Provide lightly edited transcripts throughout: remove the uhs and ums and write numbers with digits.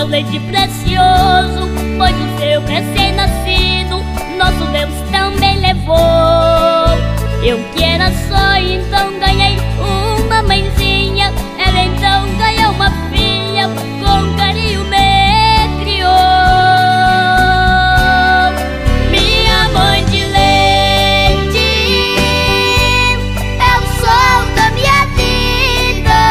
leite precioso, pois o seu recém-nascido nosso Deus também levou. Eu que era só, então ganhei uma mãezinha. Ela então ganhou uma filha, com carinho me criou. Minha mãe de leite é o sol da minha vida.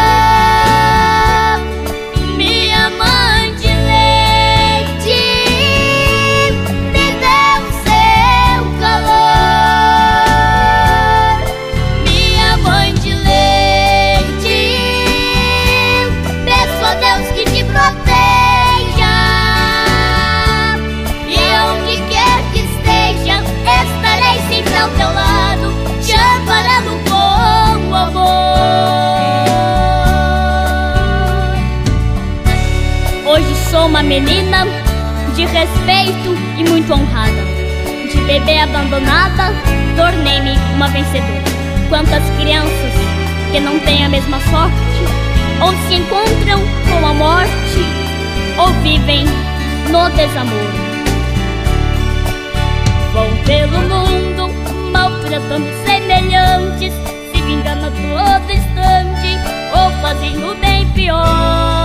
Minha mãe de leite me deu seu calor. Minha mãe de leite, peço a Deus que te proteja, e onde quer que esteja, estarei sempre ao teu lado, te amparando com amor. Hoje sou uma menina de respeito e muito honrada. De bebê abandonada, tornei-me uma vencedora. Quantas crianças que não têm a mesma sorte, ou se encontram com a morte, ou vivem no desamor. Vão pelo mundo maltratando semelhantes, se vingando a todo instante, ou fazendo bem pior.